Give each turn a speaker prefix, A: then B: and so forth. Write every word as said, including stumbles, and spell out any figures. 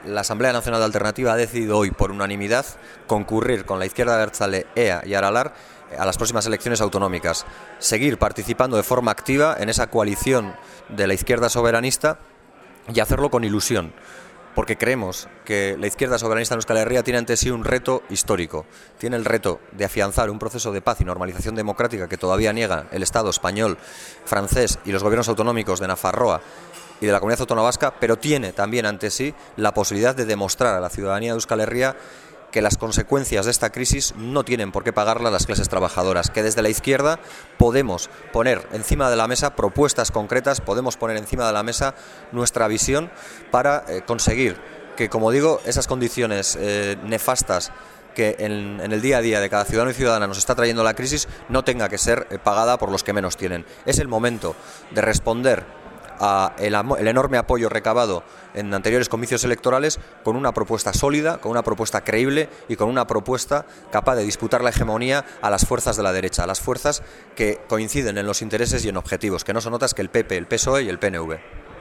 A: la Asamblea Nacional de Alternativa ha decidido hoy, por unanimidad, concurrir con la izquierda abertzale E A y Aralar a las próximas elecciones autonómicas. Seguir participando de forma activa en esa coalición de la izquierda soberanista y hacerlo con ilusión, porque creemos que la izquierda soberanista en Euskal Herria tiene ante sí un reto histórico. Tiene el reto de afianzar un proceso de paz y normalización democrática que todavía niega el Estado español, francés y los gobiernos autonómicos de Nafarroa y de la Comunidad Autónoma Vasca, pero tiene también ante sí la posibilidad de demostrar a la ciudadanía de Euskal Herria que las consecuencias de esta crisis no tienen por qué pagarlas las clases trabajadoras, que desde la izquierda podemos poner encima de la mesa propuestas concretas, podemos poner encima de la mesa nuestra visión para eh, conseguir que, como digo, esas condiciones eh, nefastas que en, en el día a día de cada ciudadano y ciudadana nos está trayendo la crisis no tenga que ser eh, pagada por los que menos tienen. Es el momento de responder a el, el enorme apoyo recabado en anteriores comicios electorales con una propuesta sólida, con una propuesta creíble y con una propuesta capaz de disputar la hegemonía a las fuerzas de la derecha, a las fuerzas que coinciden en los intereses y en objetivos, que no son otras que el P P, el P S O E y el P N V.